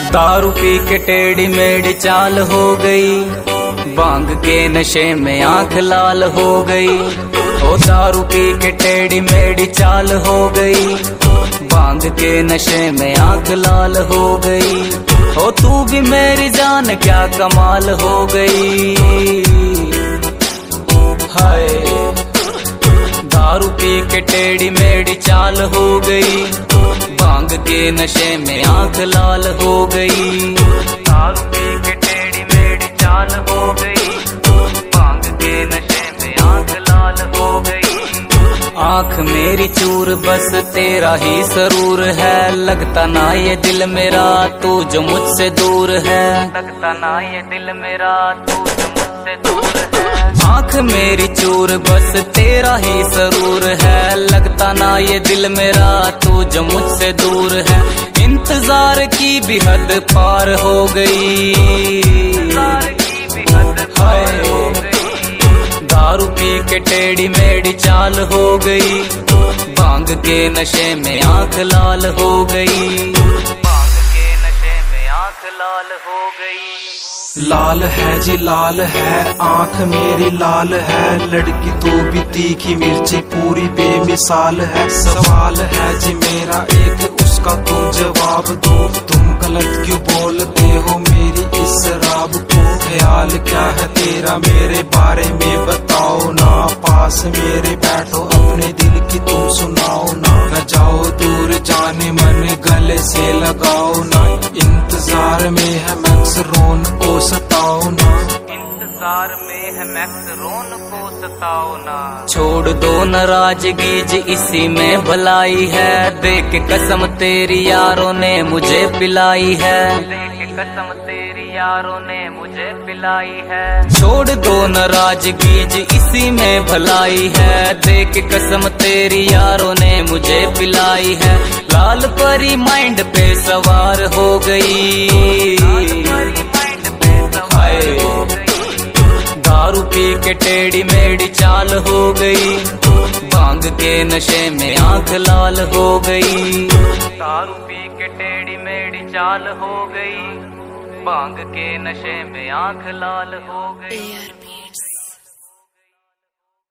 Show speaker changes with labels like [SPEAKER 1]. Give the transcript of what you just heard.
[SPEAKER 1] दारू पी के टेढ़ी मेढ़ी चाल हो गई, भांग के नशे में आंख लाल हो गई। ओ दारू पी के टेढ़ी मेढ़ी चाल हो गई, भांग के नशे में आंख लाल हो गई। ओ तू भी मेरी जान क्या कमाल हो गई। हाय दारू पी के टेढ़ी मेढ़ी चाल हो गई, भांग के नशे में आंख लाल हो गई। दारू पी के टेढ़ी मेढ़ी चाल हो गई, भांग के नशे में आंख लाल हो गई। आंख मेरी चूर बस तेरा ही सरूर है, लगता ना ये दिल मेरा तू जो मुझसे दूर है। लगता ना ये दिल मेरा तू जो मुझसे दूर है। आंख मेरी चूर बस तेरा ही सरूर है, लगता ना ये दिल मेरा तू जो मुझसे दूर है। इंतजार की भी हद पार हो गई। हाय दारू पी के टेढ़ी मेढ़ी चाल हो गई, भांग के नशे में आंख लाल हो गई। भांग के नशे में आंख लाल हो गई।
[SPEAKER 2] लाल है जी लाल है, आंख मेरी लाल है, लड़की तो भी तीखी मिर्ची पूरी बेमिसाल है। सवाल है जी मेरा एक, उसका तुम जवाब दो। तुम गलत क्यों बोलते हो मेरी इस शराब को। ख्याल क्या है तेरा मेरे बारे में बताओ ना, पास मेरे बैठो अपने दिल की तुम सुनाओ ना। न जाओ दूर जाने मन गले से लगाओ ना, इंतजार में है मैक्स रोन को सताओ ना।
[SPEAKER 1] इंतजार में है मैक्स रोन को सताओ ना। छोड़ दो नाराजगी जी इसी में भलाई है, देख कसम तेरी यारों ने मुझे पिलाई है। देख कसम तेरी यारों ने मुझे पिलाई है। छोड़ दो नाराजगी जी इसी में भलाई है, देख कसम तेरी यारों ने मुझे पिलाई है। लाल परी माइंड पे सवार हो गई। हाय दारू पी के टेढ़ी मेढ़ी चाल हो गई, भांग के नशे में आंख लाल हो गई। दारू पी के टेढ़ी मेढ़ी चाल हो गई, भांग के नशे में आंख लाल हो गई।